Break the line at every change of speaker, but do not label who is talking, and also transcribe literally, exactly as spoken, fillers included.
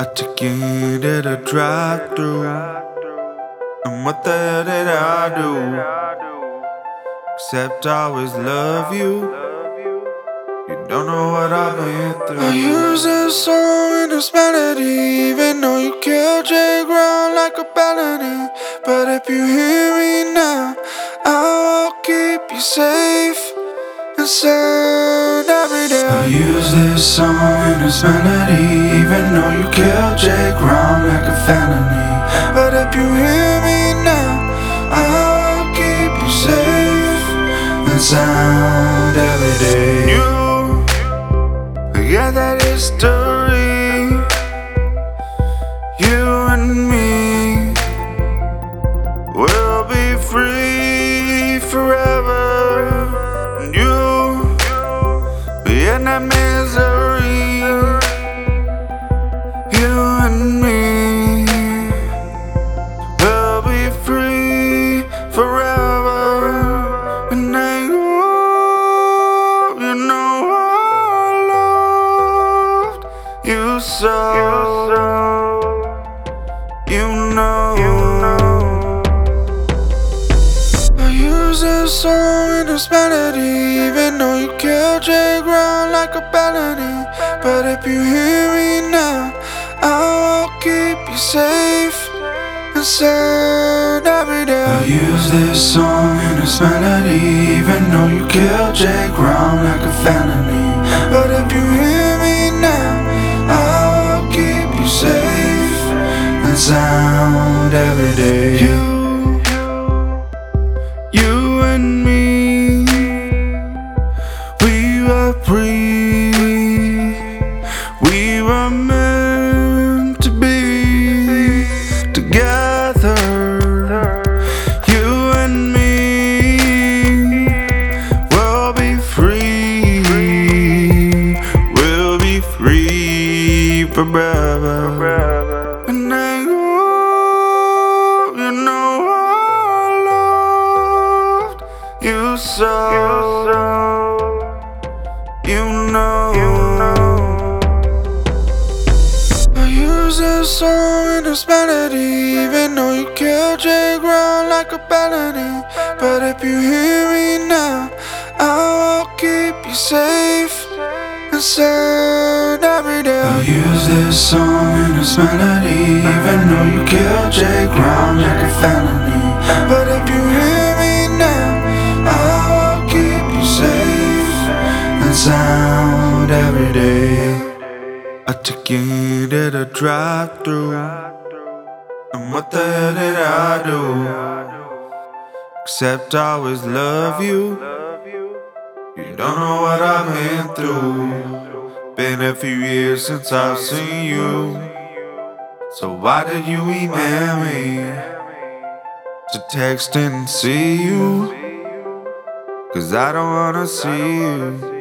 I took you into the drive-thru, and what the hell did I do? Except I always love you. You don't know what I've been through. I use this song in this melody, even though you killed J Ground like a felony. But if you hear me now, I will keep you safe and sound every day. I use this song in this melody, even though you killed J Ground like a felony. But if you hear me now, I will keep you safe and sound every day. You, yeah, that history. You and me will be free forever. You, in that misery. You and me will be free forever. And I hope you know I loved you so. You know, I use this song in this melody, even though you killed J Ground like a felony. But if you hear me now, I will keep you safe and sound every day. I use this song in this melody, even though you killed J Ground like a felony. But if you hear me now, I will keep you safe and sound every day. You, you and me, we were free. We were meant to be together. You and me will be free. We'll be free forever. And I hope you know I loved you so. You know, I use this song in this melody, even though you killed J Ground like a felony. But if you hear me now, I will keep you safe and sound every day. I use this song in this melody, even though you killed J Ground like a felony. But if you hear me now, I will keep you safe and sound every day. I took you into the drive-thru, and what the hell did I do? Except I always love you. You don't know what I've been through. Been a few years since I've seen you. So why did you email me to text and see you? Cause I don't wanna see you.